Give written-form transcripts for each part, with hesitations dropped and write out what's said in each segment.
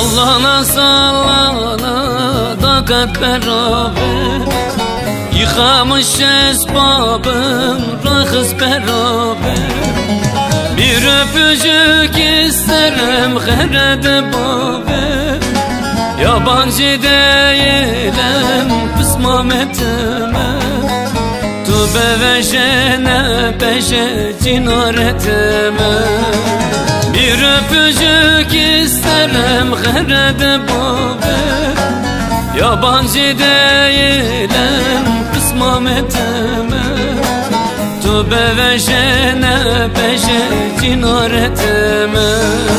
Sallana sallana takat beraber, yıkamış esbabım rahız beraber. Bir öpücük isterim herede babe, yabancı değilim kısmam etme. Tu beveşene beşe cinar etme. Bir öpücük isterim herede babe, yabancı değilim kısmam etme. Tu beveşene beşe cinar etme.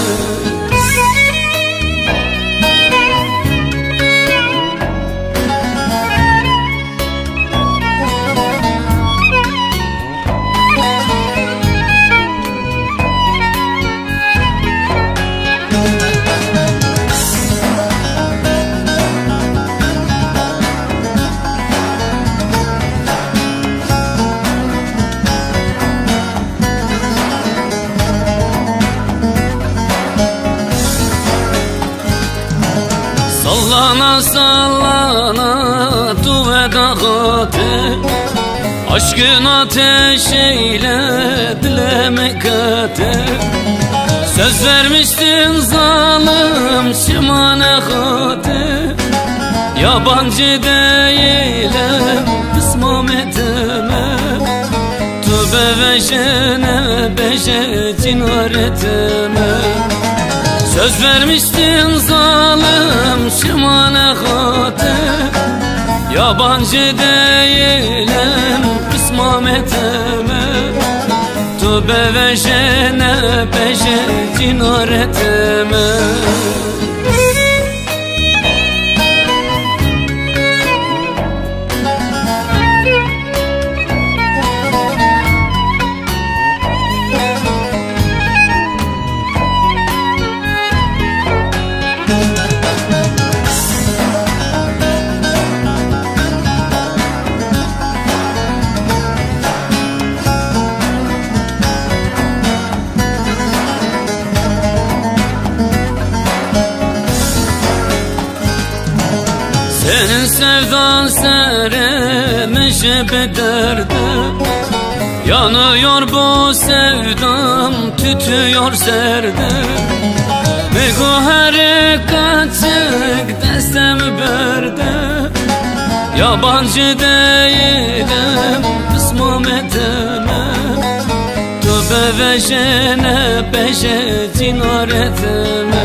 Sallana sallana tuve dağıtı, aşkın ateşiyle dileme katı. Söz vermiştin zalim şimane hatı, yabancı değilim kısmam etme. Tu beveşene beşe cinar etme. Söz vermiştin zalim şimane hatı, yabancı değilim kısmam etme. Tu beveşene beşe cinar etme. Senin sevdan sermiş bederde, yanıyor bu sevdam tütüyor serde. Meguheri kaçık destem berde, yabancı değilim kısmam etme. Tu beveşene beşe cinar etme.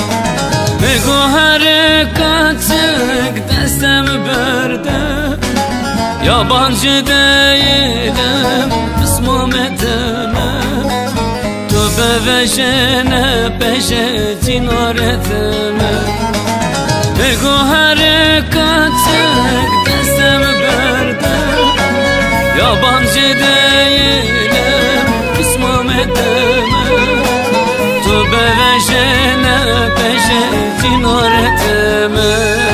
Meguheri kaçık destem berde, yabancı değilim kısmam etme. Tu beveşene beşe cinar etme. Meguheri kaçık destem berde, yabancı değilim kısmam etme. Tu beveşene beşe cinar etme.